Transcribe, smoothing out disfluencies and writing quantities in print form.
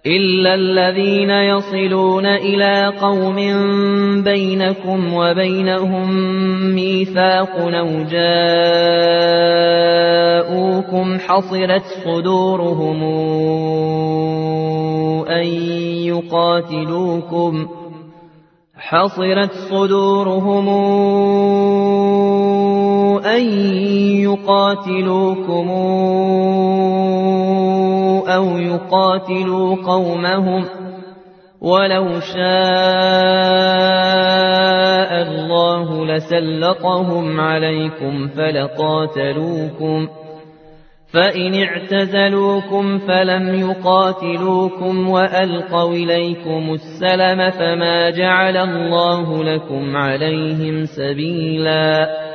إلا الذين يصلون إلى قوم بينكم وبينهم ميثاق أو جاءوكم حصرت صدورهم أن يقاتلوكم أو يقاتلوا قومهم ولو شاء الله لسلطهم عليكم فلقاتلوكم فإن اعتزلوكم فلم يقاتلوكم وألقوا إليكم السلم فما جعل الله لكم عليهم سبيلا